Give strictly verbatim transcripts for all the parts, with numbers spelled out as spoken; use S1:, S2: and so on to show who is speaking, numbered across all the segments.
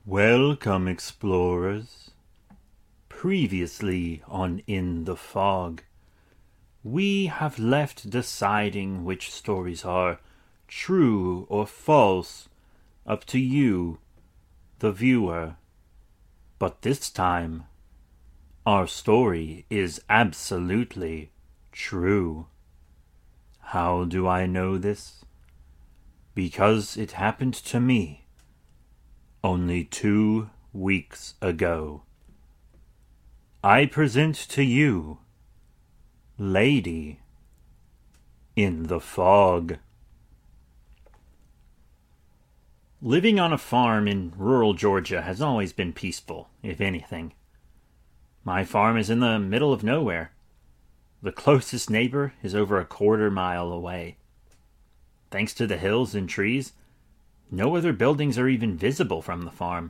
S1: Welcome, explorers. Previously on In the Fog, we have left deciding which stories are true or false up to you, the viewer. But this time, our story is absolutely true. How do I know this? Because it happened to me only two weeks ago. I present to you Lady in the Fog. Living on a farm in rural Georgia has always been peaceful, if anything. My farm is in the middle of nowhere. The closest neighbor is over a quarter mile away. Thanks to the hills and trees, no other buildings are even visible from the farm.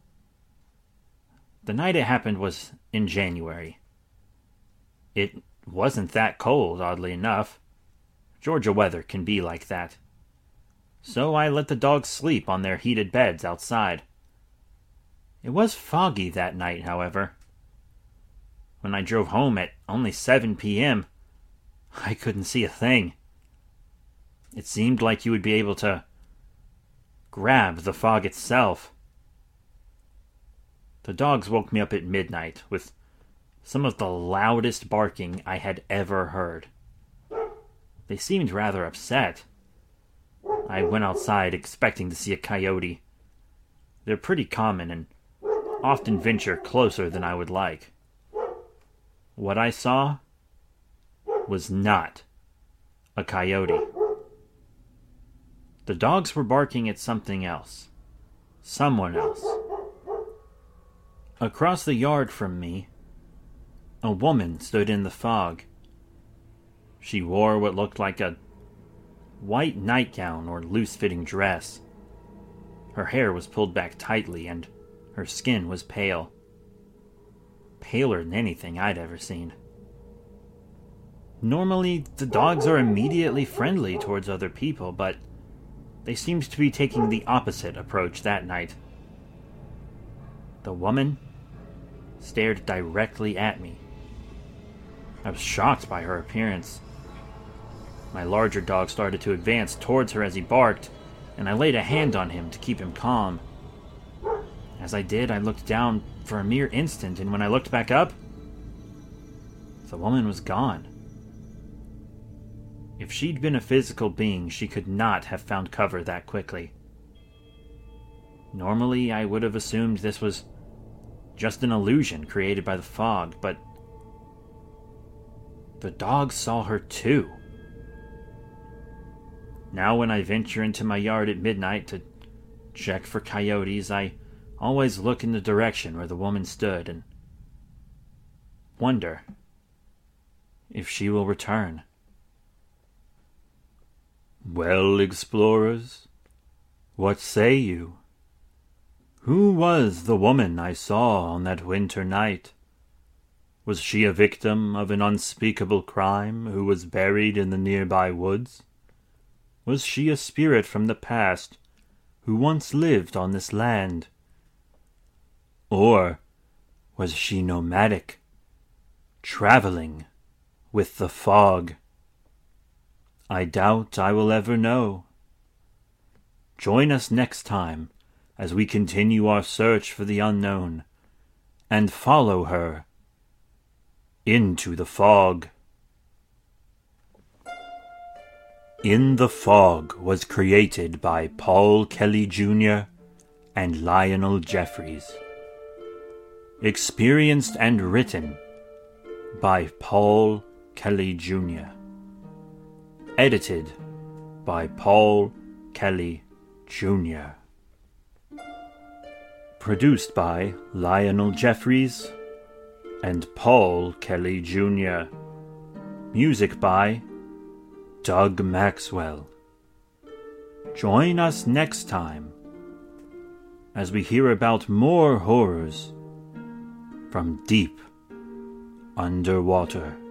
S1: The night it happened was in January. It wasn't that cold, oddly enough. Georgia weather can be like that. So I let the dogs sleep on their heated beds outside. It was foggy that night, however. When I drove home at only seven p.m., I couldn't see a thing. It seemed like you would be able to grab the fog itself. The dogs woke me up at midnight with some of the loudest barking I had ever heard. They seemed rather upset. I went outside expecting to see a coyote. They're pretty common and often venture closer than I would like. What I saw was not a coyote. The dogs were barking at something else. Someone else. Across the yard from me, a woman stood in the fog. She wore what looked like a white nightgown or loose-fitting dress. Her hair was pulled back tightly and her skin was pale. Paler than anything I'd ever seen. Normally, the dogs are immediately friendly towards other people, but they seemed to be taking the opposite approach that night. The woman stared directly at me. I was shocked by her appearance. My larger dog started to advance towards her as he barked, and I laid a hand on him to keep him calm. As I did, I looked down for a mere instant, and when I looked back up, the woman was gone. If she'd been a physical being, she could not have found cover that quickly. Normally, I would have assumed this was just an illusion created by the fog, but the dogs saw her too. Now when I venture into my yard at midnight to check for coyotes, I always look in the direction where the woman stood and wonder if she will return. Well, explorers, what say you? Who was the woman I saw on that winter night? Was she a victim of an unspeakable crime who was buried in the nearby woods? Was she a spirit from the past who once lived on this land? Or was she nomadic, traveling with the fog? I doubt I will ever know. Join us next time as we continue our search for the unknown and follow her into the fog. In the Fog was created by Paul Kelly Junior and Lionel Jeffries. Experienced and written by Paul Kelly Junior Edited by Paul Kelly Junior Produced by Lionel Jeffries and Paul Kelly Junior Music by Doug Maxwell. Join us next time as we hear about more horrors from deep underwater.